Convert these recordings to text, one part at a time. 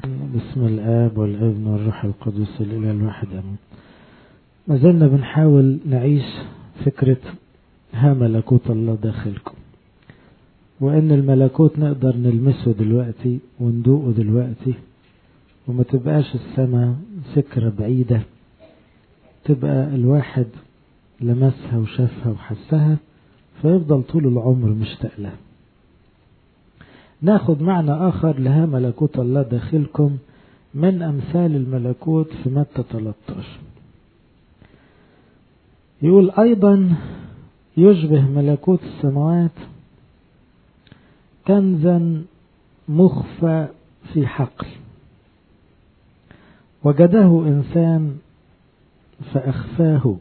بسم الآب والابن والروح القدس الإله الواحد آمين. ما زلنا بنحاول نعيش فكرة ها ملكوت الله داخلكم، وإن الملكوت نقدر نلمسه دلوقتي وندوقه دلوقتي، وما تبقاش السماء سكرة بعيدة، تبقى الواحد لمسها وشافها وحسها فيفضل طول العمر مشتاق لها. ناخد معنى آخر لها ملكوت الله داخلكم من أمثال الملكوت في متى 13. يقول أيضا يشبه ملكوت السماوات كنزا مخفى في حقل وجده إنسان فأخفاه،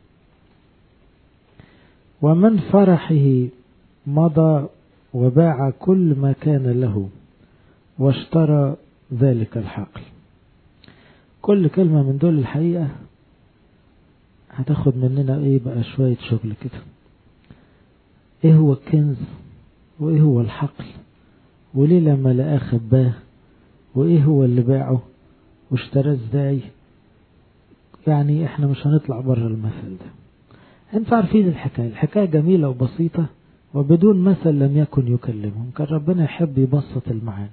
ومن فرحه مضى وباع كل ما كان له واشترى ذلك الحقل. كل كلمة من دول الحقيقة هتاخد مننا ايه بقى شوية شغل كده. ايه هو الكنز وايه هو الحقل، وليه لما لقاه خباه، وايه هو اللي باعه واشتراه ازاي. يعني احنا مش هنطلع بره المثل ده، انتوا عارفين الحكاية جميلة وبسيطة وبدون مثل لم يكن يكلمهم. كان ربنا يحب يبسط المعاني،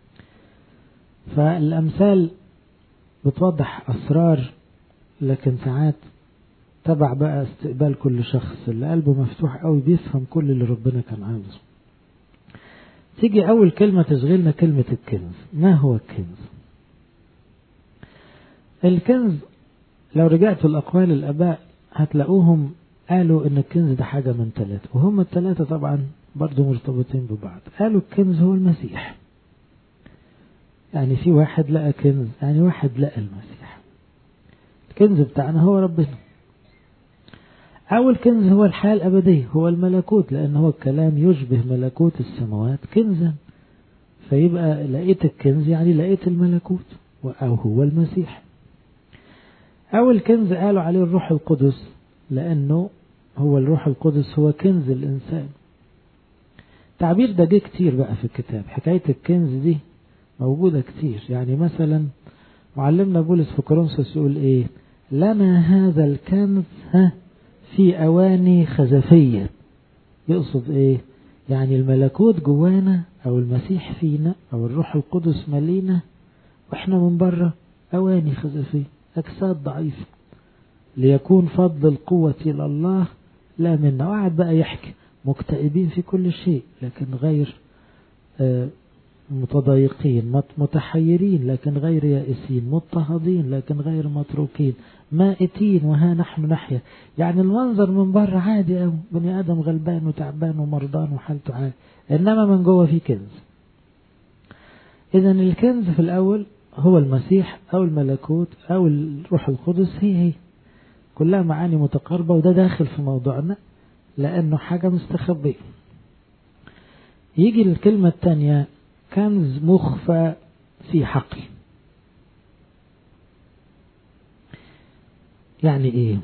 فالأمثال بتوضح أسرار، لكن ساعات تبع بقى استقبال كل شخص اللي قلبه مفتوح قوي بيفهم كل اللي ربنا كان عاوزه. تيجي أول كلمة تشغلنا كلمة الكنز. ما هو الكنز؟ الكنز لو رجعت الأقوال الآباء هتلاقوهم قالوا إن الكنز ده حاجة من ثلاثة، وهم الثلاثة طبعا برضو مرتبطين ببعض. قالوا الكنز هو المسيح، يعني في واحد لقى كنز، يعني واحد لقى المسيح. الكنز بتاعنا هو ربنا. أول كنز هو الحياة الأبدية، هو الملكوت، لأن هو الكلام يشبه ملكوت السماوات كنزا، فيبقى لقيت الكنز يعني لقيت الملكوت أو هو المسيح. أول كنز قالوا عليه الروح القدس، لأنه هو الروح القدس هو كنز الإنسان. تعبير ده جه كتير بقى في الكتاب، حكاية الكنز دي موجودة كتير. يعني مثلا معلمنا بولس في كورنثوس يقول ايه؟ لنا هذا الكنز في أواني خزفية. يقصد ايه؟ يعني الملكوت جوانا أو المسيح فينا أو الروح القدس ملينا، واحنا من بره أواني خزفية، أجساد ضعيفة، ليكون فضل القوة إلى الله لا منا. وقعد بقى يحكي مكتئبين في كل شيء لكن غير متضايقين، متحيرين لكن غير يائسين، مضطهدين لكن غير متروكين، مائتين وها نحن نحيا. يعني المنظر من بره عادي أو بني آدم غلبان وتعبان ومرضان وحالته عادي، إنما من جوه في كنز. إذن الكنز في الأول هو المسيح أو الملكوت أو الروح القدس، هي كلها معاني متقاربة، وده داخل في موضوعنا لأنه حاجة مستخبية. يجي الكلمة الثانية كنز مخفى في حقل. يعني ايه؟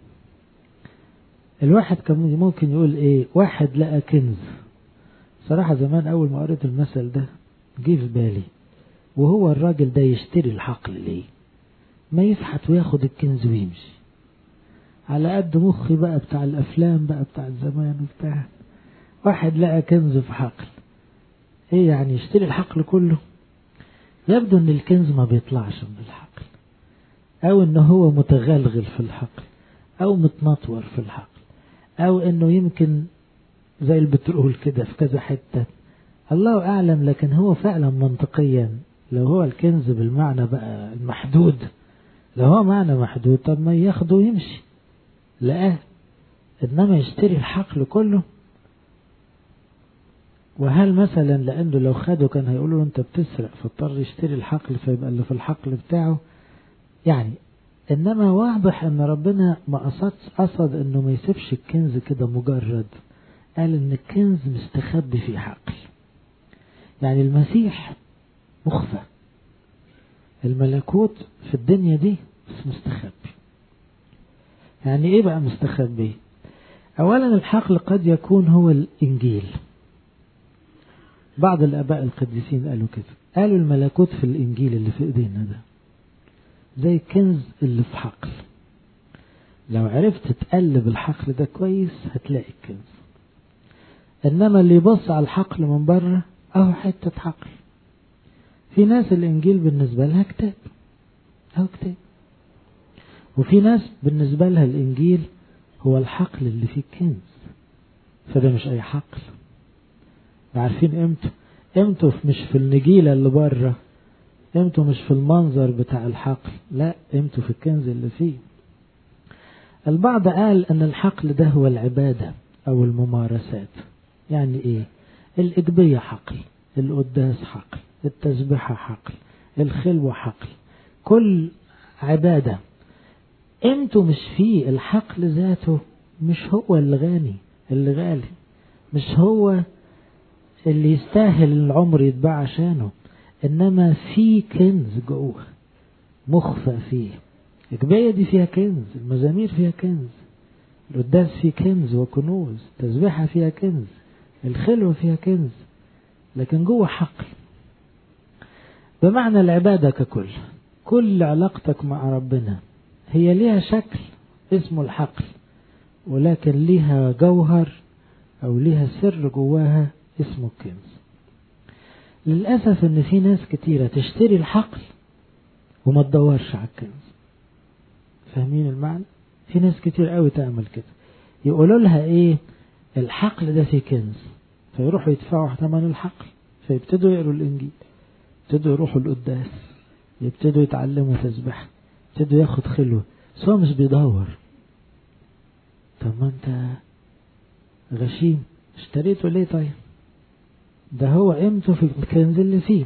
الواحد كان ممكن يقول ايه؟ واحد لقى كنز. صراحة زمان اول ما قريت المثل ده جه في بالي، وهو الراجل ده يشتري الحقل ليه؟ ما يفحت وياخد الكنز ويمشي على قد مخي بقى بتاع الافلام بقى بتاع الزمان وبتاع. واحد لقى كنز في حقل، ايه يعني يشتري الحقل كله؟ يبدو ان الكنز ما بيطلعش من الحقل، او انه هو متغلغل في الحقل، او متنطور في الحقل، او انه يمكن زي البترول كده في كذا حتة، الله اعلم. لكن هو فعلا منطقيا لو هو الكنز بالمعنى بقى المحدود، لو هو معنى محدود طب ما ياخده ويمشي لقاه، انما يشتري الحقل كله. وهل مثلا لأنه لو خده كان هيقولوا انت بتسرق فاضطر يشتري الحقل فيبقى اللي في الحقل بتاعه؟ يعني انما واضح ان ربنا ما قصد انه ما يسيبش الكنز كده مجرد، قال ان الكنز مستخبي في حقل. يعني المسيح مخفى، الملكوت في الدنيا دي بس مستخبي. يعني ايه بقى مستخبي؟ اولا الحقل قد يكون هو الانجيل، بعض الآباء القديسين قالوا كده، قالوا الملكوت في الإنجيل اللي في إيدينا ده زي الكنز اللي في حقل، لو عرفت تقلب الحقل ده كويس هتلاقي الكنز. إنما اللي يبص على الحقل من بره أهو حتة حقل. في ناس الإنجيل بالنسبة لها كتاب، أهو كتاب. وفي ناس بالنسبة لها الإنجيل هو الحقل اللي فيه الكنز، فده مش أي حقل. عارفين قيمته مش في النجيلة اللي بره، قيمته مش في المنظر بتاع الحقل، لا، قيمته في الكنز اللي فيه. البعض قال أن الحقل ده هو العبادة أو الممارسات. يعني إيه؟ الإجبية حقل، القداس حقل، التسبيحة حقل، الخلوة حقل، كل عبادة قيمته مش فيه. الحقل ذاته مش هو اللي غالي، مش هو اللي يستاهل العمر يتباع عشانه، إنما في كنز جوه مخفى فيه. الإجبية دي فيها كنز، المزامير فيها كنز، القداس فيه كنز وكنوز، التسبيحة فيها كنز، الخلوة فيها كنز، لكن جوه حقل. بمعنى العبادة ككل، كل علاقتك مع ربنا هي ليها شكل اسمه الحقل، ولكن ليها جوهر أو ليها سر جواها اسمه الكنز. للأسف إن في ناس كتيرة تشتري الحقل وما تدورش على الكنز. فاهمين المعنى؟ في ناس كتير قوي تعمل كده، يقولوا لها إيه؟ الحقل ده فيه كنز، فيروحوا يدفعوا ثمن الحقل، فيبتدوا يقروا الإنجيل، يبتدوا يروحوا القداس، يبتدوا يتعلموا تسبيح، يبتدوا ياخد خلوة، بس هو مش بيدور. طب ما انت غشيم، اشتريته ليه طيب؟ ده هو قيمته في الكنز اللي فيه.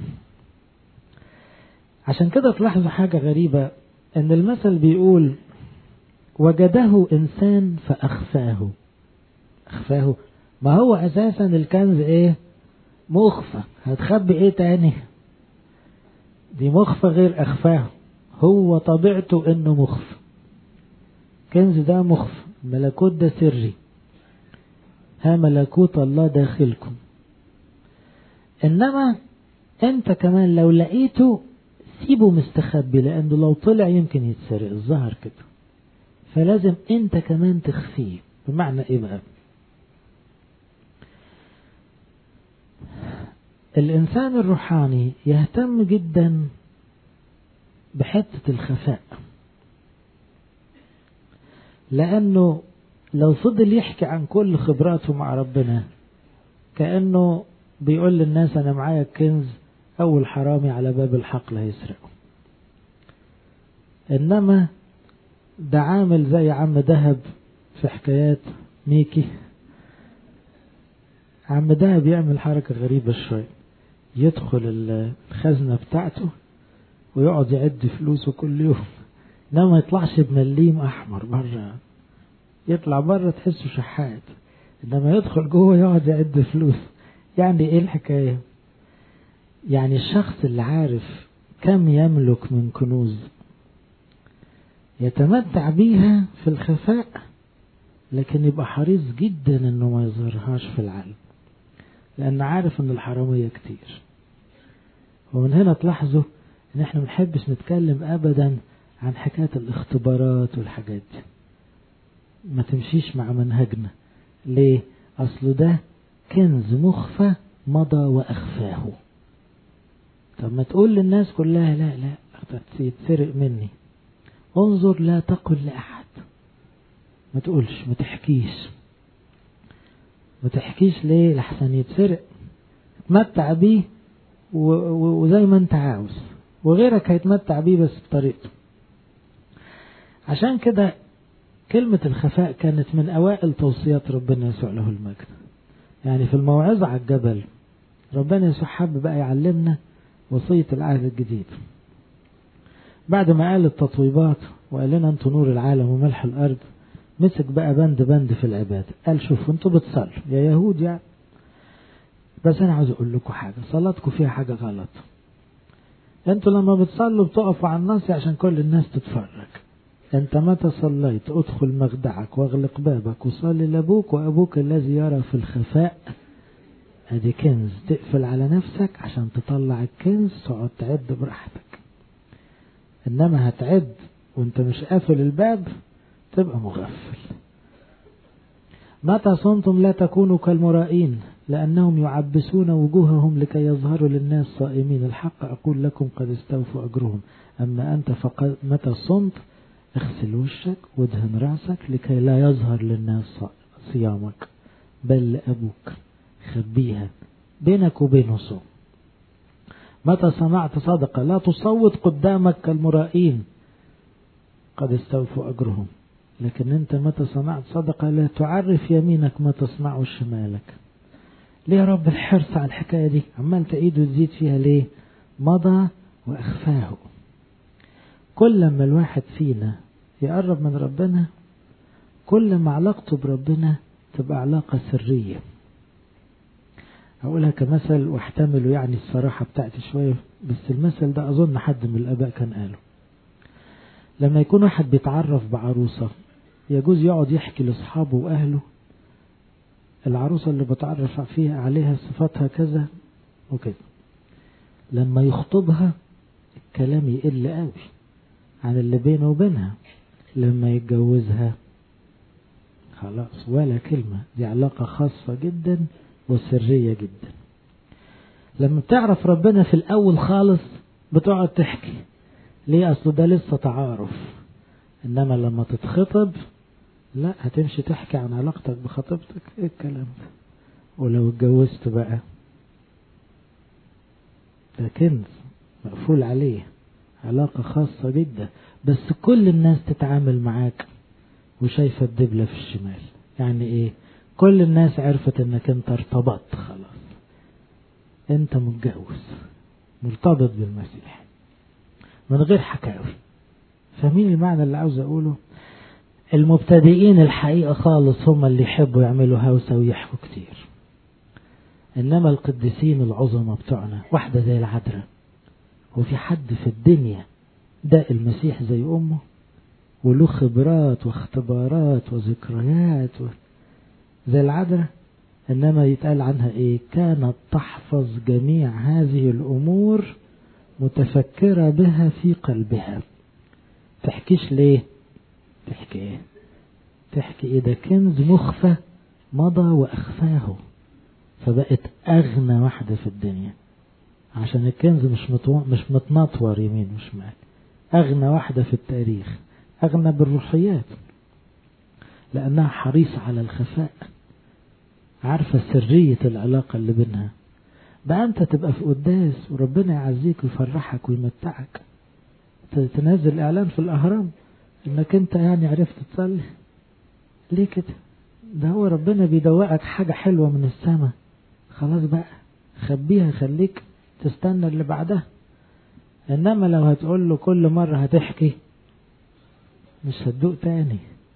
عشان كده تلاحظوا حاجة غريبة، ان المثل بيقول وجده انسان فاخفاه. اخفاه، ما هو اساسا الكنز ايه؟ مخفى. هتخبي ايه تاني؟ دي مخفى غير اخفاه، هو طبيعته انه مخفى. كنز ده مخفى، الملكوت ده سري، ها ملكوت الله داخلكم. انما انت كمان لو لقيته سيبه مستخبي، لانه لو طلع يمكن يتسرق، الظهر كده. فلازم انت كمان تخفيه. بمعنى ايه بقى؟ الانسان الروحاني يهتم جدا بحتة الخفاء، لانه لو فضل يحكي عن كل خبراته مع ربنا كأنه بيقول للناس أنا معايا الكنز، أول حرامي على باب الحقل هيسرقه. إنما ده عامل زي عم دهب في حكايات ميكي. عم دهب يعمل حركة غريبة شوية، يدخل الخزنة بتاعته ويقعد يعد فلوسه كل يوم، إنما ما يطلعش بمليم أحمر بره، يطلع بره تحسه شحات، إنما يدخل جوه يقعد يعد فلوس. يعني إيه الحكاية؟ يعني الشخص اللي عارف كم يملك من كنوز يتمتع بيها في الخفاء، لكن يبقى حريص جدا إنه ما يظهرهاش في العلن، لأن عارف إن الحرامية كتير. ومن هنا تلاحظوا إن إحنا منحبش نتكلم أبدا عن حكاية الاختبارات والحاجات دي، ما تمشيش مع منهجنا. ليه؟ أصل ده كنز مخفى مضى وأخفاه. طب ما تقول للناس كلها لا يتسرق مني، انظر لا تقل لأحد، ما تقولش، ما تحكيش ليه؟ لحسن يتسرق. تمتع بيه وزي ما انت عاوز، وغيرك هيتمتع بيه بس بطريقته. عشان كده كلمة الخفاء كانت من أوائل توصيات ربنا يسوع له المجد. يعني في الموعظة على الجبل ربنا يسوع حب بقى يعلمنا وصية العهد الجديد. بعد ما قال التطويبات وقال لنا انتوا نور العالم وملح الأرض، مسك بقى بند في العبادة. قال شوفوا انتوا بتصلوا يا يهود يعني، بس أنا عاوز أقول لكم حاجة، صلاتكم فيها حاجة غلط. انتوا لما بتصلوا بتقفوا على النص عشان كل الناس تتفرج. انت متى صليت ادخل مخدعك واغلق بابك وصلي لابوك وابوك الذي يرى في الخفاء ادي كنز تقفل على نفسك عشان تطلع الكنز، تقعد تعد براحتك. انما هتعد وانت مش قافل الباب تبقى مغفل. متى صمتم لا تكونوا كالمرائين لأنهم يعبسون وجوههم لكي يظهروا للناس صائمين، الحق أقول لكم قد استوفوا أجرهم. أما أنت فقد متى صمت اغسل وشك وادهن رأسك لكي لا يظهر للناس صيامك، بل لأبوك خبيها بينك وبينه صوم. متى صنعت صدقة لا تصوت قدامك كالمرائين قد استوفوا أجرهم، لكن أنت متى صنعت صدقة لا تعرف يمينك ما تصنع شمالك. ليه يا رب الحرص على الحكاية دي؟ عمال تعيد وتزيد فيها ليه؟ مضى وأخفاه. كل ما الواحد فينا يقرب من ربنا كل ما علاقته بربنا تبقى علاقة سرية. أقولها كمثل واحتملوا يعني الصراحة بتاعتي شوية، بس المثل ده أظن حد من الآباء كان قاله. لما يكون واحد بيتعرف بعروسة يجوز يقعد يحكي لأصحابه وأهله العروسة اللي بتعرف فيها عليها صفاتها كذا وكذا. لما يخطبها الكلام يقل قوي عن اللي بينه وبينها. لما يتجوزها خلاص ولا كلمة، دي علاقة خاصة جدا وسرية جدا. لما بتعرف ربنا في الأول خالص بتقعد تحكي ليه؟ أصل ده لسه تعارف. إنما لما تتخطب لا، هتمشي تحكي عن علاقتك بخطيبتك. ايه الكلام ده؟ ولو اتجوزت بقى ده كنز مقفول عليه، علاقة خاصة جدا، بس كل الناس تتعامل معاك وشايفة الدبلة في الشمال. يعني ايه؟ كل الناس عرفت انك انت ارتبطت خلاص، انت متجوز مرتبط بالمسيح من غير حكاوي. فاهمين المعنى اللي عاوز اقوله؟ المبتدئين الحقيقة خالص هم اللي يحبوا يعملوا هوسة ويحكوا كتير. إنما القديسين العظمى بتوعنا واحدة زي العذراء، وفي حد في الدنيا ده المسيح زي أمه وله خبرات واختبارات وذكريات زي العذراء؟ إنما يتقال عنها إيه؟ كانت تحفظ جميع هذه الأمور متفكرة بها في قلبها. تحكيش ليه؟ تحكي ايه؟ تحكي ايه؟ ده كنز مخفى مضى واخفاه، فبقت اغنى واحدة في الدنيا عشان الكنز مش متنطور يمين وشمال. اغنى واحدة في التاريخ، اغنى بالروحيات لانها حريصة على الخفاء، عارفة سرية العلاقة اللي بينها. بقى انت تبقى في قداس وربنا يعزيك ويفرحك ويمتعك، تنزل اعلان في الاهرام انك انت يعني عرفت تصلي. ليه كده؟ ده هو ربنا بيدوقك حاجة حلوة من السماء، خلاص بقى خبيها، خليك تستنى اللي بعدها. انما لو هتقول له كل مرة هتحكي مش هتدوق تاني.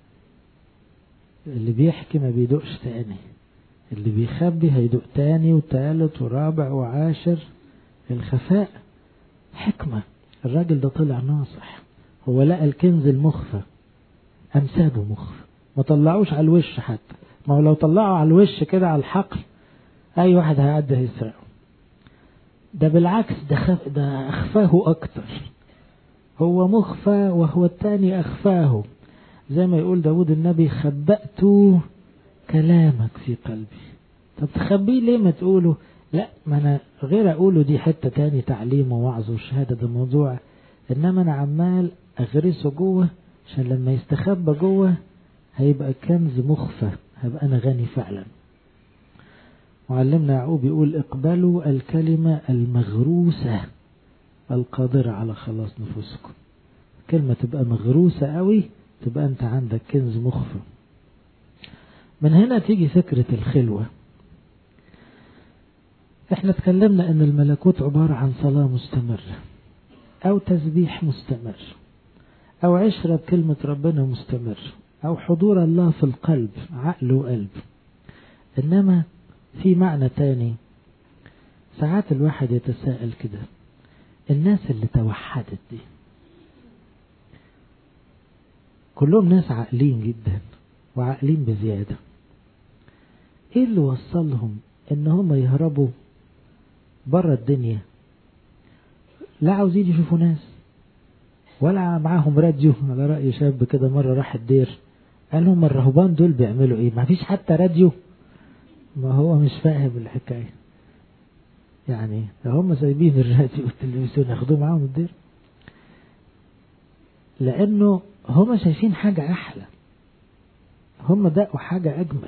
اللي بيحكي ما بيدوقش تاني، اللي بيخبي هيدوق تاني وتالت ورابع وعاشر. الخفاء حكمة. الراجل ده طلع ناصح، هو لقى الكنز المخفى أمسابه مخفى، ما طلعوش على الوش حتى. ما هو لو طلعوا على الوش كده على الحقل أي واحد هيعدي هيسرقه. ده بالعكس، ده أخفاه أكتر. هو مخفى وهو التاني أخفاه. زي ما يقول داود النبي خبأت كلامك في قلبي. طب تخبيه ليه؟ ما تقوله لا، ما أنا غير أقوله دي حتة تاني، تعليم ووعظ وشهادة ده موضوع. إنما أنا عمال أغرسه جوه عشان لما يستخبى جوه هيبقى كنز مخفى، هيبقى أنا غني فعلا. معلمنا يعقوب يقول اقبلوا الكلمة المغروسة القادرة على خلاص نفوسكم. كلمة تبقى مغروسة قوي تبقى أنت عندك كنز مخفى. من هنا تيجي فكرة الخلوة. احنا تكلمنا ان الملكوت عبارة عن صلاة مستمرة او تسبيح مستمر او عشرة بكلمة ربنا مستمر او حضور الله في القلب، عقل وقلب. انما في معنى تاني. ساعات الواحد يتساءل كده، الناس اللي توحدت دي كلهم ناس عاقلين جدا وعاقلين بزيادة، ايه اللي وصلهم ان هم يهربوا بره الدنيا، لا عاوزين يشوفوا ناس ولا معاهم راديو. على رأي شاب كده مرة راح الدير قال لهم الرهبان دول بيعملوا ايه؟ ما فيش حتى راديو. ما هو مش فاهم الحكاية يعني، هم سايبين الراديو والتلفزيون ياخدوه معاهم الدير، لانه هم شايفين حاجة احلى، هم دقوا حاجة اجمل.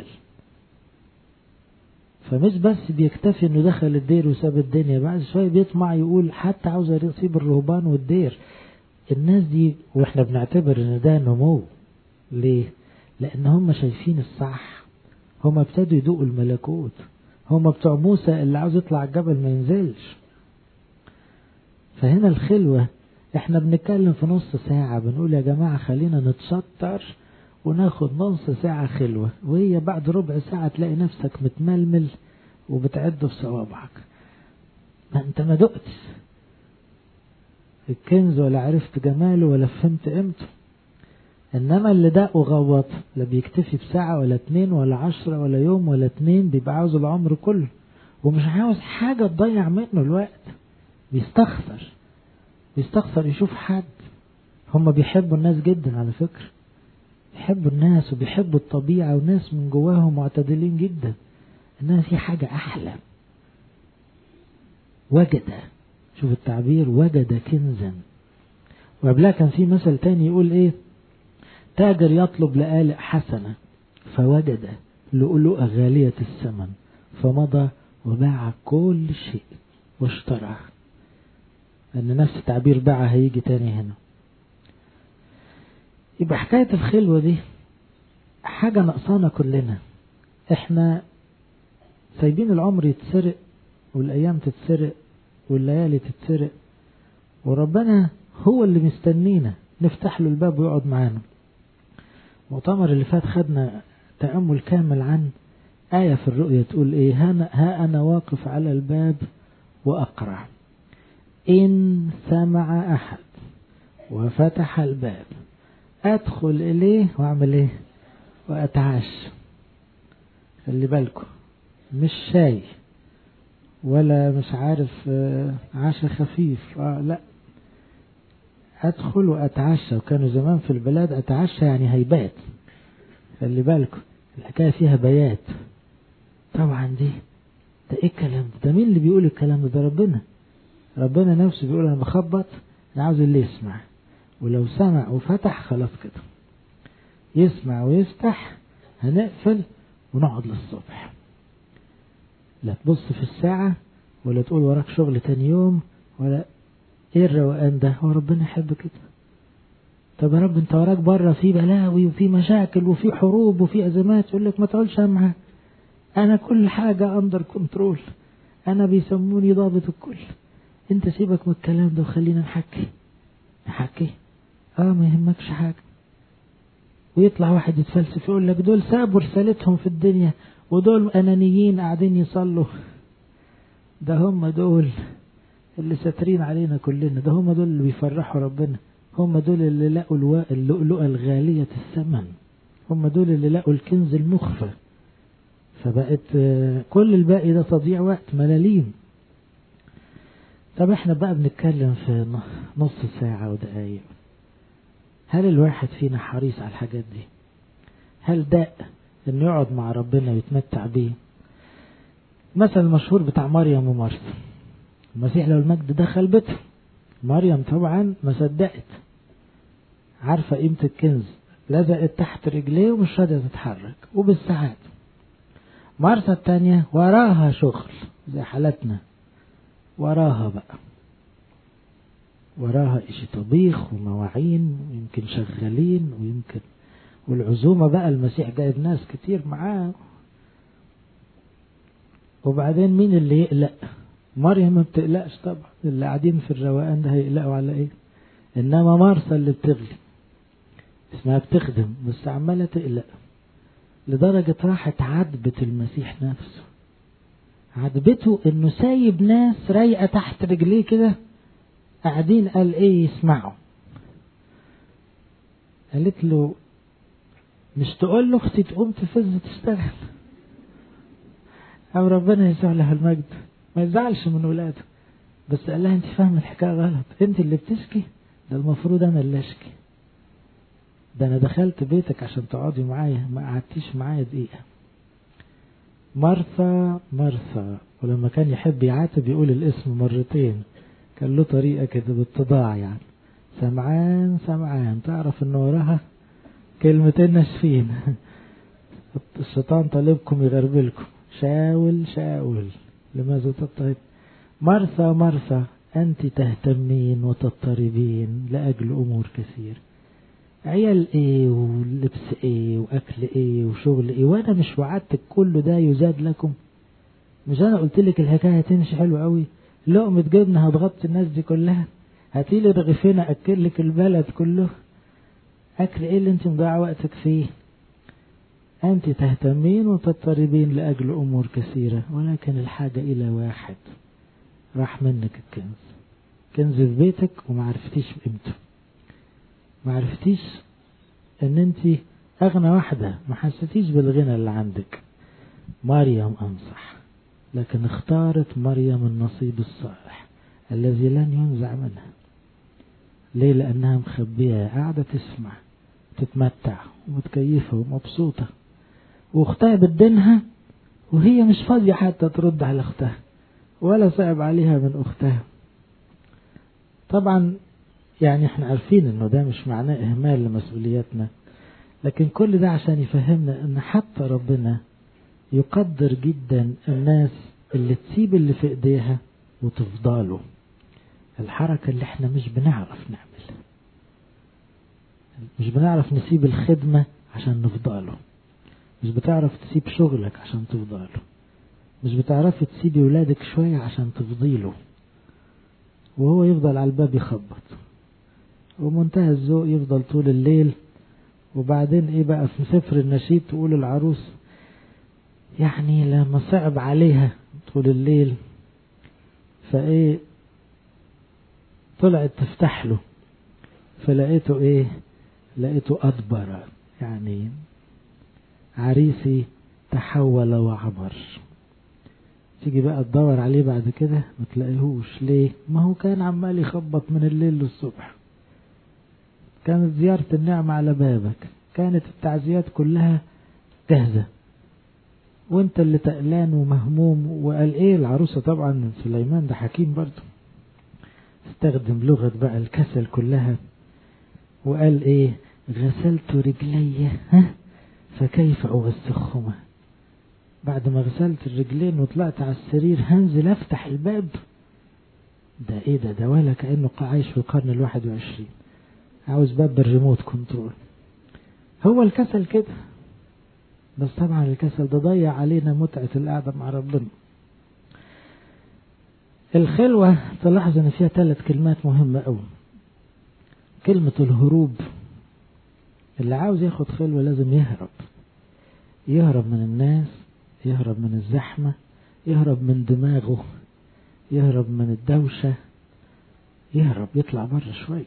فمش بس بيكتفي انه دخل الدير وساب الدنيا، بعد شوية بيطمع يقول حتى عاوز يسيب الرهبان والدير. الناس دي واحنا بنعتبر ان ده نمو. ليه؟ لان هم شايفين الصح، هم ابتدوا يدوقوا الملكوت، هم بتوع موسى اللي عاوز يطلع الجبل ما ينزلش. فهنا الخلوة احنا بنتكلم في نص ساعة بنقول يا جماعة خلينا نتشطر وناخد نص ساعة خلوة، وهي بعد ربع ساعة تلاقي نفسك متململ وبتعد في صوابعك. ما انت ما دقتش الكنز ولا عرفت جماله ولا فهمت قيمته. انما اللي دقه غوط لا بيكتفي بساعة ولا 2 ولا 10 ولا يوم ولا 2، بيبقى عاوز العمر كله، ومش عاوز حاجة تضيع منه الوقت. بيستخسر يشوف حد. هم بيحبوا الناس جدا على فكرة، بيحبوا الناس وبيحبوا الطبيعة، وناس من جواهم معتدلين جدا، انما في حاجة احلى. وجد، شوف التعبير، وجد كنزا. وقبلها كان في مثل تاني يقول ايه؟ تاجر يطلب لآلئ حسنة فوجد لؤلؤة غالية الثمن فمضى وباع كل شيء واشترى. ان نفس التعبير باع هيجي تاني هنا. يبقى حكاية الخلوة دي حاجة نقصانا كلنا. احنا سايبين العمر يتسرق والايام تتسرق والليالي تتسرق، وربنا هو اللي مستنينا نفتح له الباب ويقعد معانا. المؤتمر اللي فات خدنا تأمل كامل عن آية في الرؤية تقول ايه؟ ها أنا واقف على الباب وأقرع، إن سمع أحد وفتح الباب أدخل إليه وأعمل إيه؟ وأتعشى. خلي بالكم، مش شاي ولا مش عارف عشاء خفيف، لا، أدخل وأتعشى. وكانوا زمان في البلاد أتعشى يعني هيبات. خلي بالكم الحكاية فيها بيات. طبعا ده إيه الكلام ده مين اللي بيقول الكلام ده؟ ربنا نفسه بيقول أنا بخبط، أنا عاوز اللي يسمع، ولو سمع وفتح خلاص كده، يسمع ويفتح هنقفل ونقعد للصبح. لا تبص في الساعة ولا تقول وراك شغل تاني يوم ولا ايه الروقان ده. هو ربنا يحب كده؟ طب يا رب انت وراك بره في بلاوي وفي مشاكل وفي حروب وفي ازمات، يقول لك ما تقولش همها، انا كل حاجة اندر كنترول، انا بيسموني ضابط الكل. انت سيبك من الكلام ده وخلينا نحكي. ما يهمكش حاجة. ويطلع واحد يتفلسف يقول لك دول سابوا رسالتهم في الدنيا ودول انانيين قاعدين يصلوا. ده هم دول اللي ساترين علينا كلنا، ده هم دول اللي بيفرحوا ربنا، هم دول اللي لقوا اللؤلؤة الغالية الثمن، هم دول اللي لقوا الكنز المخفى. فبقت كل الباقي ده تضييع وقت، ملاليم. طب احنا بقى بنتكلم في نص ساعة ودقايق. هل الواحد فينا حريص على الحاجات دي؟ هل داء انه يقعد مع ربنا ويتمتع بيه؟ مثل المشهور بتاع مريم ومرثا. المسيح لو المجد دخل بيته، مريم طبعا ما صدقت، عارفة قيمة الكنز، لزقت تحت رجليه ومش راضية تتحرك وبالساعات. مرثا التانية وراها شغل زي حالتنا، وراها اشي طبيخ ومواعين ويمكن شغالين ويمكن والعزومة بقى المسيح جايب ناس كتير معاه. وبعدين مين اللي يقلق؟ مريم ما بتقلقش طبعا، اللي قاعدين في الروقان ده هيقلقوا على ايه؟ انما مرثا اللي بتغلي اسمها بتخدم بس عمالة تقلق، لدرجة راحت عذبت المسيح نفسه، عذبته انه سايب ناس رايقة تحت رجليه كده قاعدين. قال ايه؟ يسمعوا. قالت له مش تقول له اختي تقوم تفز تشتغل؟ أو ربنا يسوع له المجد ما يزعلش من ولاده، بس قال لها أنت فاهم الحكاية غلط، أنت اللي بتشكي، ده المفروض أنا اللي أشكي، ده أنا دخلت بيتك عشان تقعدي معايا، ما قعدتيش معايا دقيقة. مرثا مرثا، ولما كان يحب يعاتب يقول الاسم مرتين، كان له طريقة كده بالتضاع يعني، سمعان سمعان، تعرف ان وراها كلمتين ناشفين. الشيطان طالبكم يغربلكم، شاول شاول لماذا تضطرب؟ مرثا مرثا أنت تهتمين وتضطربين لأجل أمور كثير، عيال ايه ولبس ايه واكل ايه وشغل ايه، وانا مش وعدتك كل ده يزاد لكم؟ مش انا قلت لك الحكايه هتمشي حلو قوي، لقمه جبنه هتغطي الناس دي كلها، هاتيلي رغيفين اكل لك البلد كله، اكل ايه اللي انت مضيع وقتك فيه؟ انت تهتمين وتضطربين لاجل امور كثيره، ولكن الحاجه الى واحد، راح منك الكنز، كنز في بيتك وما عرفتيش قيمته، ما عرفتيش ان انت اغنى واحدة، ما حسيتيش بالغنى اللي عندك. مريم انصح، لكن اختارت مريم النصيب الصالح الذي لن ينزع منها. ليه؟ لانها مخبية، قاعدة تسمع تتمتع ومتكيفة ومبسوطة، واختها بدينها وهي مش فاضية حتى ترد على اختها ولا صعب عليها من اختها. طبعا يعني احنا عارفين انه ده مش معناه اهمال لمسؤولياتنا، لكن كل ده عشان يفهمنا ان حتى ربنا يقدر جدا الناس اللي تسيب اللي في ايديها وتفضاله، الحركة اللي احنا مش بنعرف نعملها، مش بنعرف نسيب الخدمة عشان نفضاله، مش بتعرف تسيب شغلك عشان تفضاله، مش بتعرف تسيبي ولادك شوية عشان تفضيله، وهو يفضل على الباب يخبط، ومنتهى الذوق يفضل طول الليل. وبعدين ايه بقى في سفر النشيد تقول العروس يعني لما صعب عليها طول الليل فايه طلعت تفتح له، فلقيته ايه؟ لقيته أدبر، يعني عريسي تحول وعبر. تيجي بقى تدور عليه بعد كده ما تلاقيهوش، ليه؟ ما هو كان عمال يخبط من الليل للصبح، كانت زيارة النعمة على بابك، كانت التعزيات كلها جاهزة، وانت اللي تقلان ومهموم. وقال ايه العروسة؟ طبعا سليمان ده حكيم برضو، استخدم لغة بقى الكسل كلها، وقال ايه؟ غسلت رجلي فكيف اوسخهما. بعد ما غسلت الرجلين وطلعت على السرير هنزل افتح الباب؟ ده ايه ده ولا كأنه عايش في القرن 21، عاوز باب بالريموت كنترول. هو الكسل كده، بس طبعا الكسل ده ضيع علينا متعة القعدة مع ربنا. الخلوة تلاحظ ان فيها 3 كلمات مهمة قوي. كلمة الهروب، اللي عاوز ياخد خلوة لازم يهرب من الناس، يهرب من الزحمة، يهرب من دماغه، يهرب من الدوشة، يهرب يطلع بره شوية.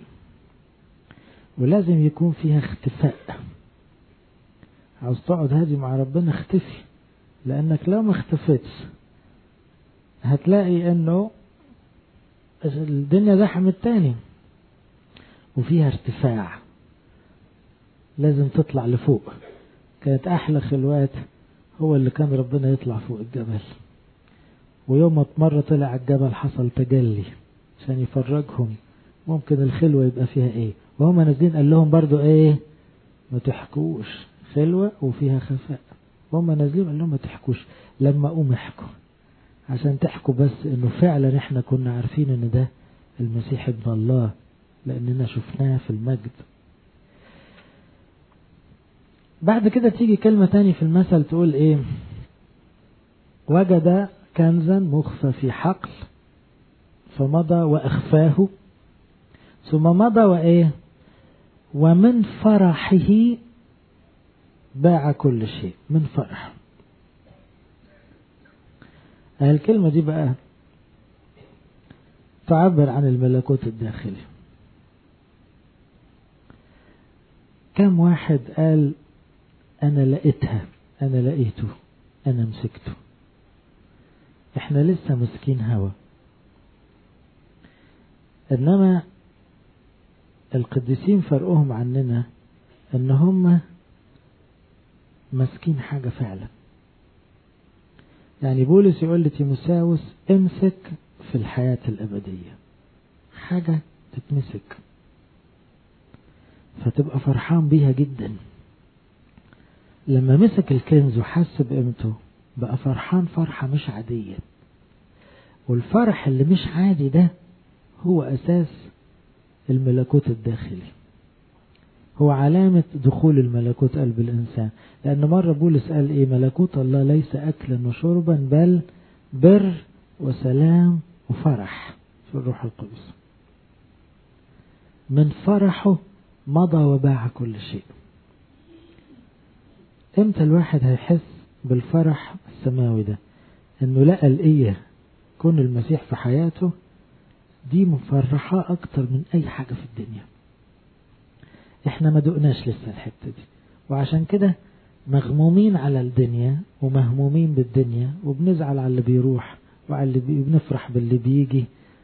ولازم يكون فيها اختفاء، عاوز تقعد هادي مع ربنا اختفي، لانك لو ما اختفتش هتلاقي انه الدنيا زحمت تاني. وفيها ارتفاع، لازم تطلع لفوق. كانت احلى خلوات هو اللي كان ربنا يطلع فوق الجبل، ويوم ما مرة طلع الجبل حصل تجلي عشان يفرجهم ممكن الخلوة يبقى فيها ايه. وهم نازلين قال لهم برضو ايه؟ ما تحكوش، خلوة وفيها خفاء. وهم نازلين قال لهم ما تحكوش، لما قوم احكوا، عشان تحكوا بس انه فعلا احنا كنا عارفين ان ده المسيح ابن الله، لاننا شفناه في المجد. بعد كده تيجي كلمة تاني في المثل تقول ايه؟ وجد كنزا مخفى في حقل فمضى واخفاه، ثم مضى وايه؟ ومن فرحه باع كل شيء. من فرح. الكلمة دي بقى تعبر عن الملكوت الداخلي. كم واحد قال أنا لقيتها، أنا لقيته، أنا مسكته؟ احنا لسه مسكين هوا. انما القديسين فرقهم عننا ان هم مسكين حاجة فعلا. يعني بولس يقول لتيموثاوس امسك في الحياة الأبدية، حاجة تتمسك فتبقى فرحان بيها جدا. لما مسك الكنز وحس بقيمته بقى فرحان فرحة مش عادية. والفرح اللي مش عادي ده هو أساس الملكوت الداخلي، هو علامة دخول الملكوت قلب الإنسان. لأن مرة بولس قال إيه؟ ملكوت الله ليس أكلا وشربا بل بر وسلام وفرح في الروح القدس. من فرحه مضى وباع كل شيء. امتى الواحد هيحس بالفرح السماوي ده؟ انه لقى الإيه كون المسيح في حياته، دي مفرحة اكتر من اي حاجة في الدنيا. احنا ما دقناش لسه الحتة دي، وعشان كده مغمومين على الدنيا ومهمومين بالدنيا، وبنزعل على اللي بيروح وعلى اللي بنفرح باللي بيجي.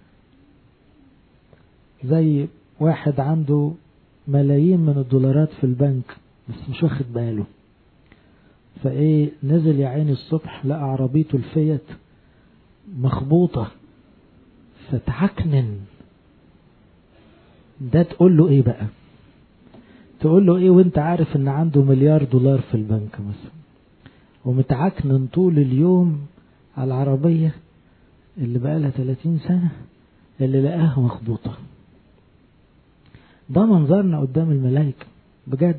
زي واحد عنده ملايين من الدولارات في البنك بس مش واخد باله، فايه نزل يا عيني الصبح لقى عربيته الفيت مخبوطة فتعكنن. ده تقول له ايه بقى؟ تقول له ايه وانت عارف ان عنده مليار دولار في البنك مثلا، ومتعكنن طول اليوم على العربية اللي بقالها 30 سنة اللي لقاها مخبوطة. ده منظرنا قدام الملائكة بجد،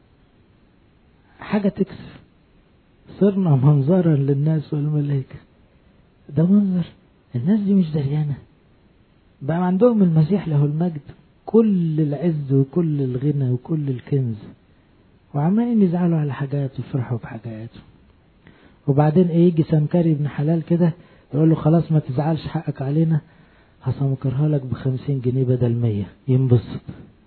حاجة تكسف. صرنا منظرا للناس والملائكة. ده منظر الناس دي مش دريانة. بقى عندهم المسيح له المجد كل العز وكل الغنى وكل الكنز، وعمالين يزعلوا على حاجات ويفرحوا بحاجات. وبعدين ايه يجي سمكري ابن حلال كده يقول له خلاص ما تزعلش حقك علينا، هسمكرها لك ب50 جنيه بدل 100. ينبسط.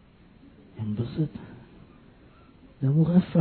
ده مغفل.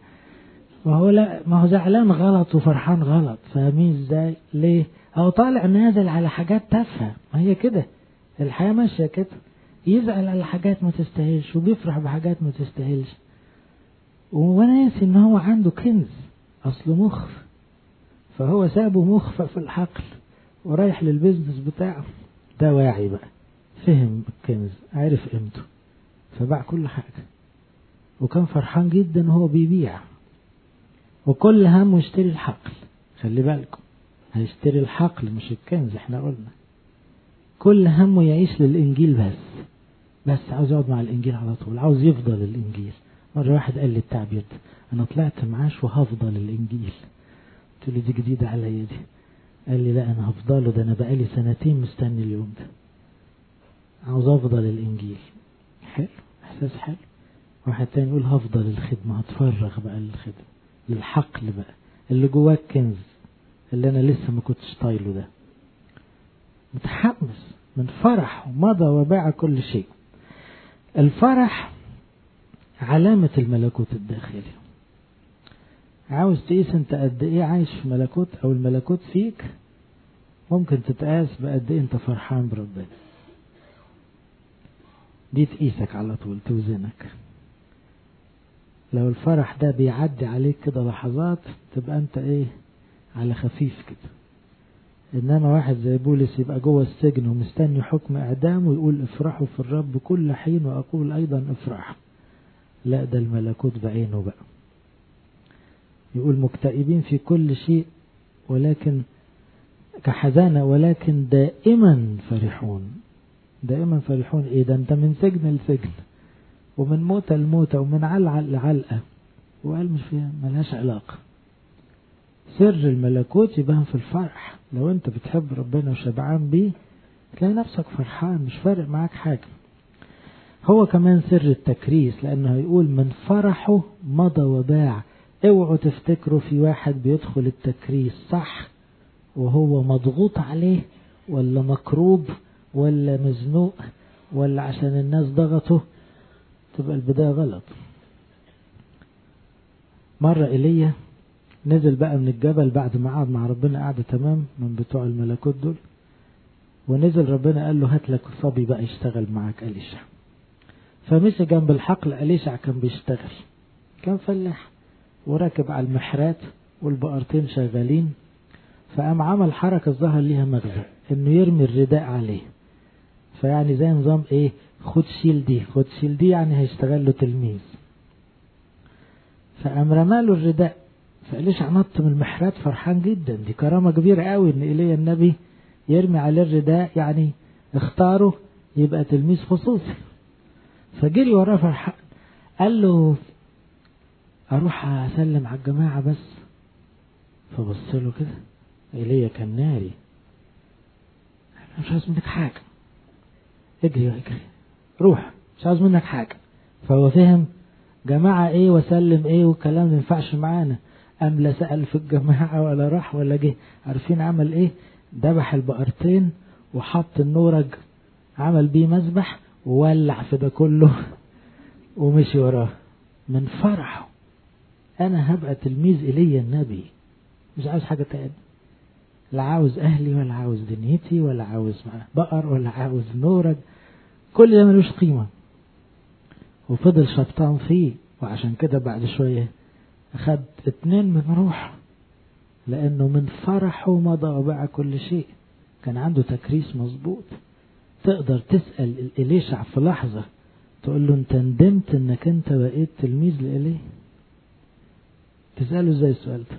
ما هو زعلان غلط وفرحان غلط. فاهمين ازاي؟ ليه؟ هو طالع نازل على حاجات تافهة. ما هي كده الحياة ماشية كده، يزعل على حاجات ما تستاهلش وبيفرح بحاجات ما تستاهلش، وناسي ان هو عنده كنز اصله مخف. فهو سابه مخفى في الحقل ورايح للبيزنس بتاعه. ده واعي بقى، فهم الكنز، عارف قيمته، فباع كل حاجة وكان فرحان جدا وهو بيبيع. وكل همه يشتري الحقل. خلي بالكم، هيشتري الحقل مش الكنز. احنا قلنا كل همه يعيش للإنجيل بس عاوز يقعد مع الإنجيل على طول، عاوز يفضل الإنجيل. مرة واحد قال لي التعبير ده، أنا طلعت معاش وهفضل الإنجيل. قلت له دي جديدة عليا دي. قال لي لا أنا هفضله، ده أنا بقالي 2 مستني اليوم ده، عاوز أفضل الإنجيل. حلو، إحساس حلو. واحد تاني يقول هفضل الخدمة، هتفرغ بقى للخدمة، للحقل بقى اللي جواك كنز اللي أنا لسه ما كنتش طايله ده. متحمس من فرح ومضى وباع كل شيء. الفرح علامة الملكوت الداخلي. عاوز تقيس انت قد ايه عايش في ملكوت او الملكوت فيك؟ ممكن تتقاس بقد ايه انت فرحان بربنا. دي تقيسك على طول، توزنك. لو الفرح ده بيعدي عليك كده لحظات تبقى انت ايه على خفيف كده. انما واحد زي بولس يبقى جوه السجن ومستني حكم اعدام ويقول افرحوا في الرب كل حين واقول ايضا افرحوا. لا، ده الملكوت بعينه بقى. يقول مكتئبين في كل شيء ولكن كحزانة ولكن دائما فرحون. دائما فرحون ايه ده؟ انت من سجن لسجن ومن موتة لموتة ومن علقة لعلقة، وقال مش فيها ملهاش علاقة. سر الملكوت يبان في الفرح. لو انت بتحب ربنا وشبعان بيه تلاقي نفسك فرحان، مش فارق معاك حاجة. هو كمان سر التكريس، لانه هيقول من فرحه مضى وباع. اوعوا تفتكروا في واحد بيدخل التكريس صح وهو مضغوط عليه ولا مكروب ولا مزنوق ولا عشان الناس ضغطه، تبقى البداية غلط. مرة إيليا نزل بقى من الجبل بعد ما قعد مع ربنا قعدة تمام من بتوع الملكوت دول، ونزل ربنا قال له هات لك صبي بقى يشتغل معاك أليشع. فمشي جنب الحقل، أليشع كان بيشتغل، كان فلاح وراكب على المحرات والبقرتين شغالين، فقام عمل حركة ظهر ليها مغزى انه يرمي الرداء عليه، فيعني زي نظام ايه، خد شيل دي خد شيل دي، يعني هيشتغل له تلميذ. فقام رماله الرداء، فإليشع نط من المحرات فرحان جدا، دي كرامة كبيرة قوي ان إيليا النبي يرمي عليه الرداء، يعني اختاره يبقى تلميذ خصوصي. فجري وراه فرحان، قال له اروح اسلم على الجماعة بس. فبص له كده، إيليا كان ناري، مش عايز منك حاجة، اجري روح، مش عايز منك حاجة. فهو فهم جماعة ايه وسلم ايه والكلام ما ينفعش معانا. قام لا سأل في الجماعة ولا راح ولا جه. عارفين عمل ايه؟ ذبح البقرتين وحط النورج، عمل بيه مذبح وولع في ده كله ومشي وراه من فرحه. انا هبقى تلميذ إيليا النبي، مش عاوز حاجة تاني، لا عاوز اهلي ولا عاوز دنيتي ولا عاوز بقر ولا عاوز نورج، كل ده ملوش قيمة. وفضل شبطان فيه، وعشان كده بعد شوية أخد 2 من روح، لأنه من فرحه مضى وباع كل شيء. كان عنده تكريس مظبوط. تقدر تسأل إليشع في لحظة تقول له انت ندمت انك انت بقيت تلميذ لإليه؟ تسأله ازاي السؤال ده؟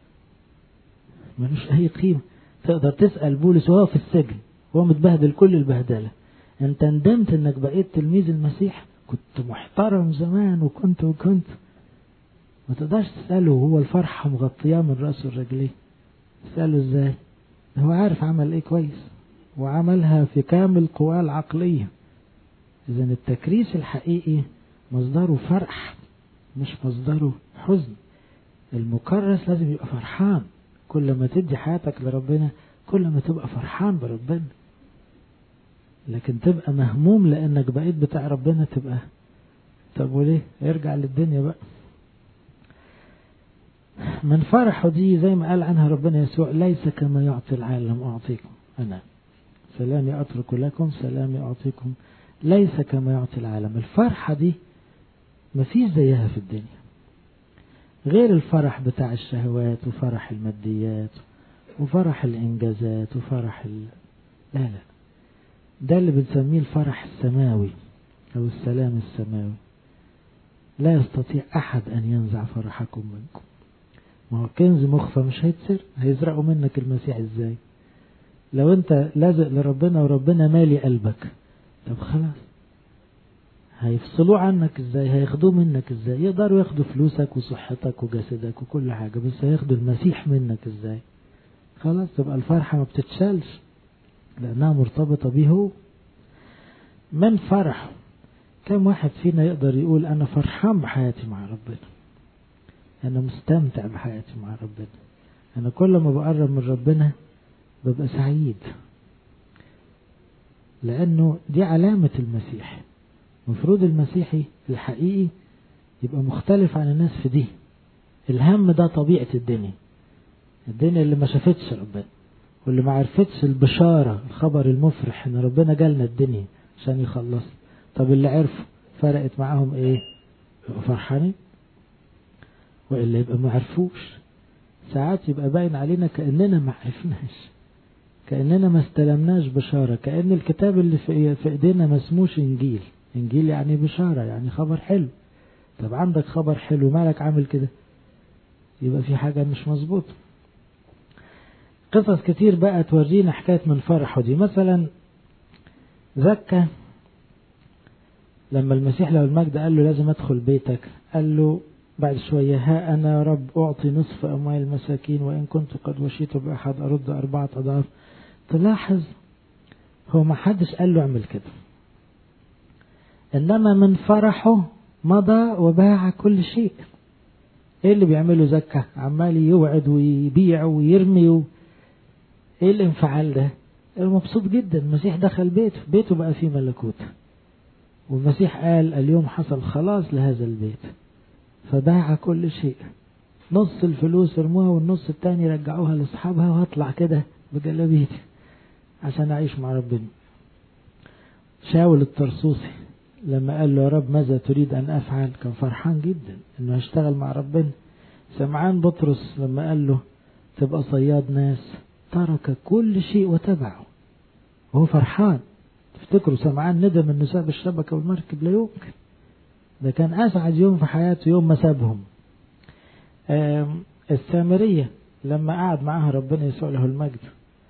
ملوش اي قيمة. تقدر تسأل بولس وهو في السجن وهو متبهدل كل البهدلة، انت ندمت انك بقيت تلميذ المسيح؟ كنت محترم زمان وكنت ما تقدرش تسأله هو الفرحة مغطياه من رأسه الرجليه. تسأله ازاي؟ هو عارف عمل ايه كويس وعملها في كامل قواه العقلية. اذا التكريس الحقيقي مصدره فرح مش مصدره حزن. المكرس لازم يبقى فرحان، كل ما تدي حياتك لربنا كل ما تبقى فرحان بربنا. لكن تبقى مهموم لانك بقيت بتاع ربنا، تبقى طب وليه؟ ارجع للدنيا بقى. من فرحه دي زي ما قال عنها ربنا يسوع ليس كما يعطي العالم أعطيكم أنا، سلامي أترك لكم سلامي أعطيكم، ليس كما يعطي العالم. الفرحة دي مفيش زيها في الدنيا، غير الفرح بتاع الشهوات وفرح الماديات وفرح الإنجازات وفرح لا لا، ده اللي بنسميه الفرح السماوي أو السلام السماوي. لا يستطيع أحد أن ينزع فرحكم منكم. ما هو كنز مخفى مش هيتسر، هيزرقوا منك المسيح ازاي؟ لو انت لازق لربنا وربنا مالي قلبك، طب خلاص هيفصلوه عنك ازاي؟ هياخدوه منك ازاي؟ يقدروا ياخدوا فلوسك وصحتك وجسدك وكل حاجة، بس هياخدوا المسيح منك ازاي؟ خلاص تبقى الفرحة ما بتتشالش لانها مرتبطة بيه هو. من فرح، كم واحد فينا يقدر يقول انا فرحان بحياتي مع ربنا، أنا مستمتع بحياتي مع ربنا، أنا كل ما بقرب من ربنا ببقى سعيد؟ لأنه دي علامة المسيح. مفروض المسيحي الحقيقي يبقى مختلف عن الناس في دي. الهم ده طبيعة الدنيا اللي ما شافتش ربنا واللي ما عرفتش البشارة، الخبر المفرح ان ربنا جالنا الدنيا عشان يخلص. طب اللي عرفوا فرقت معاهم ايه؟ يبقوا فرحانين، وإلا يبقى ما عرفوش. ساعات يبقى باين علينا كأننا ما عرفناش، كأننا ما استلمناش بشارة، كأن الكتاب اللي في ايدينا ما اسموش انجيل. انجيل يعني بشارة، يعني خبر حلو. طب عندك خبر حلو مالك عامل كده؟ يبقى في حاجة مش مظبوطة. قصص كتير بقى تورينا حكاية من فرحه دي. مثلا زكا لما المسيح له المجد قال له لازم ادخل بيتك، قال له بعد شوية ها أنا يا رب أعطي نصف أموال المساكين وإن كنت قد وشيت بأحد أرد 4 أضعاف. تلاحظ هو ما حدش قال له اعمل كده، إنما من فرحه مضى وباع كل شيء. إيه اللي بيعمله زكا؟ عمال يوعد ويبيع ويرمي إيه الانفعال ده؟ مبسوط جدا. المسيح دخل بيته بقى فيه ملكوت، والمسيح قال اليوم حصل خلاص لهذا البيت، فباع كل شيء. نص الفلوس ارموها والنص التاني رجعوها لاصحابها وهطلع كده بجلابيتي عشان اعيش مع ربنا. شاول الطرسوسي لما قال له يا رب ماذا تريد ان افعل كان فرحان جدا انه يشتغل مع ربنا. سمعان بطرس لما قال له تبقى صياد ناس ترك كل شيء وتبعه وهو فرحان. تفتكروا سمعان ندم انه ساب الشبكة والمركب؟ لا يمكن، ده كان اسعد يوم في حياته يوم ما سابهم. السامرية لما قعد معها ربنا يسوع له المجد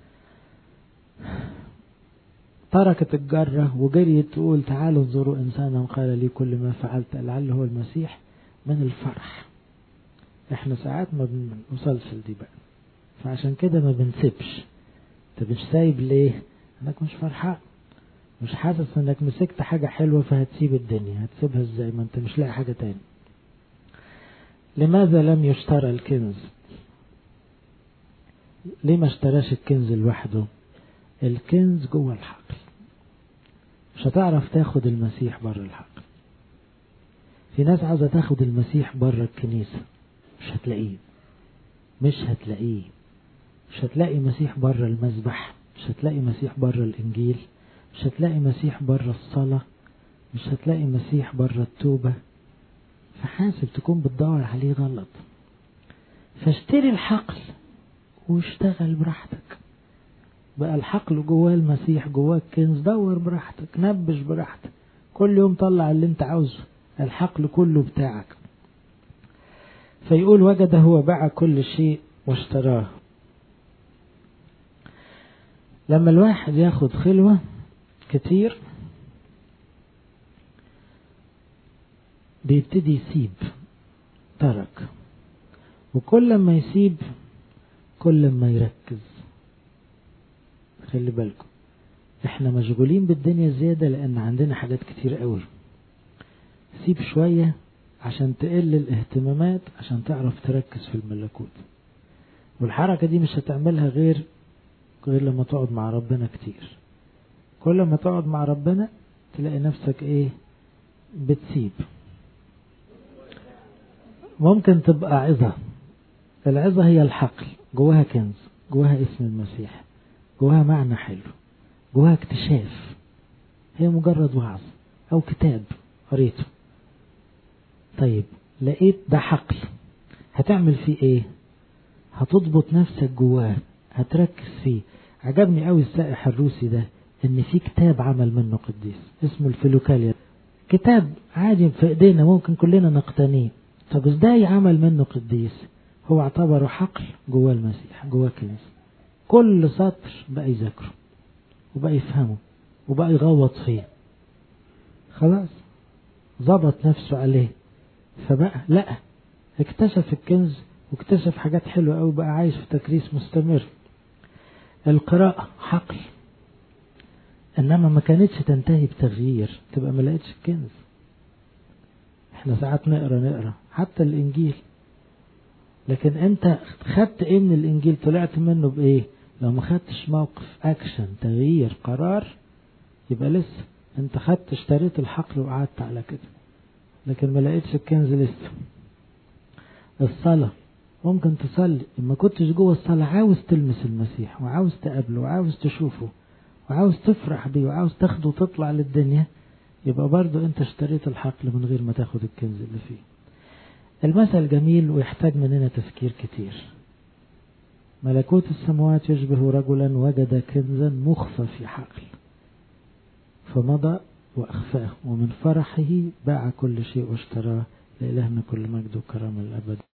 تركت الجرة وجريت تقول تعالوا انظروا إنسانا قال لي كل ما فعلت لعله هو المسيح. من الفرح. احنا ساعات ما بنوصلش لدي بقى، فعشان كده ما بنسيبش. انت مش سايب ليه؟ انك مش فرحان، مش حاسس انك مسكت حاجة حلوة فهتسيب الدنيا. هتسيبها ازاي ما انت مش لاقي حاجة تاني؟ لماذا لم يشترى الكنز؟ ليه ما اشتراش الكنز لوحده؟ الكنز جوه الحقل. مش هتعرف تاخد المسيح بره الحقل. في ناس عاوزة تاخد المسيح بره الكنيسة، مش هتلاقيه. مش هتلاقيه. مش هتلاقي مسيح بره المذبح، مش هتلاقي مسيح بره الإنجيل، مش هتلاقي مسيح بره الصلاة، مش هتلاقي مسيح بره التوبة. فحاسب تكون بتدور عليه غلط. فاشتري الحقل واشتغل براحتك. بقى الحقل جواه المسيح، جواه الكنز، دور براحتك، نبش براحتك، كل يوم طلع اللي انت عاوزه، الحقل كله بتاعك. فيقول وجده وباع كل شيء واشتراه. لما الواحد ياخد خلوة كتير بيبتدي يسيب، ترك، وكل ما يسيب كل ما يركز. خلي بالكم احنا مشغولين بالدنيا زيادة لان عندنا حاجات كتير قوي. سيب شوية عشان تقل الاهتمامات عشان تعرف تركز في الملكوت. والحركة دي مش هتعملها غير لما تقعد مع ربنا كتير. كل ما تقعد مع ربنا تلاقي نفسك ايه؟ بتسيب. ممكن تبقى عظة. العظة هي الحقل، جواها كنز، جواها اسم المسيح، جواها معنى حلو، جواها اكتشاف. هي مجرد وعظ او كتاب قريته. طيب لقيت ده حقل، هتعمل فيه ايه؟ هتضبط نفسك جواه، هتركز فيه. عجبني قوي السائح الروسي ده ان في كتاب عمل منه قديس اسمه الفلوكاليا. كتاب عادي في ايدينا ممكن كلنا نقتنيه. طب ازاي عمل منه قديس؟ هو اعتبره حقل جواه المسيح، جواه كنز. كل سطر بقى يذاكره وبقى يفهمه وبقى يغوط فيه. خلاص ضبط نفسه عليه. فبقى لا، اكتشف الكنز واكتشف حاجات حلوة قوي، بقى عايش في تكريس مستمر. القراءة حقل، انما ما كانتش تنتهي بتغيير، تبقى ما لقيتش الكنز. احنا ساعات نقرا حتى الانجيل، لكن انت خدت ايه من الانجيل؟ طلعت منه بايه؟ لو ما خدتش موقف اكشن تغيير قرار يبقى لسه انت خدت اشتريت الحقل وقعدت على كده، لكن ما لقيتش الكنز لسه. الصلاة ممكن تصلي ما كنتش جوه الصلاة عاوز تلمس المسيح وعاوز تقابله وعاوز تشوفه وعاوز تفرح بيه وعاوز تاخده وتطلع للدنيا، يبقى برضو انت اشتريت الحقل من غير ما تاخد الكنز اللي فيه. المثل جميل ويحتاج مننا تفكير كتير. ملكوت السماوات يشبه رجلا وجد كنزا مخفى في حقل فمضى وأخفاه ومن فرحه باع كل شيء واشتراه. لإلهنا كل مجد وكرم الأبد.